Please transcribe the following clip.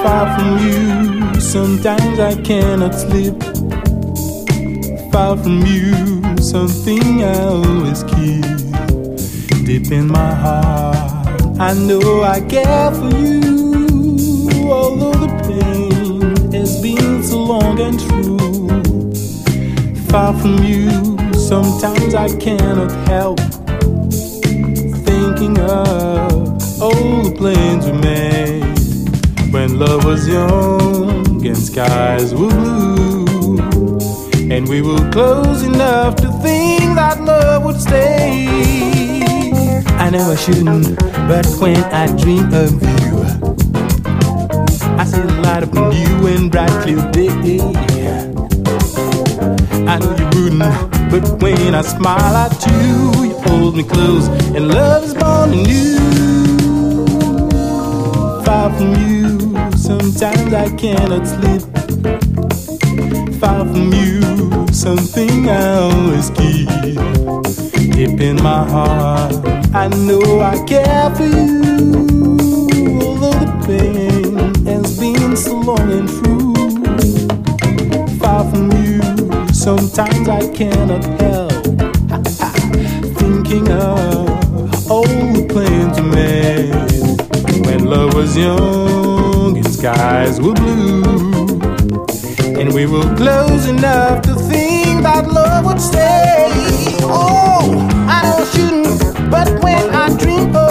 Far from you, sometimes I cannot sleep. Far from you, something I always keep deep in my heart. I know I care for you, although the pain has been so long and true. Far from you, sometimes I cannot help thinking of all the plans we made when love was young and skies were blue, and we were close enough to think that love would stay. I know I shouldn't, but when I dream of you, I see the light up in you in bright clear day. I know you wouldn't, but when I smile at you, you hold me close, and love is born in you. Far from you, sometimes I cannot sleep. Far from you, something I always keep deep in my heart. I know I care for you, although the pain has been so long and true. Far from you, sometimes I cannot help thinking of all the plans we made when love was young and skies were blue, and we were close enough to think that love would stay. Oh, I know I shouldn't, but when I dream of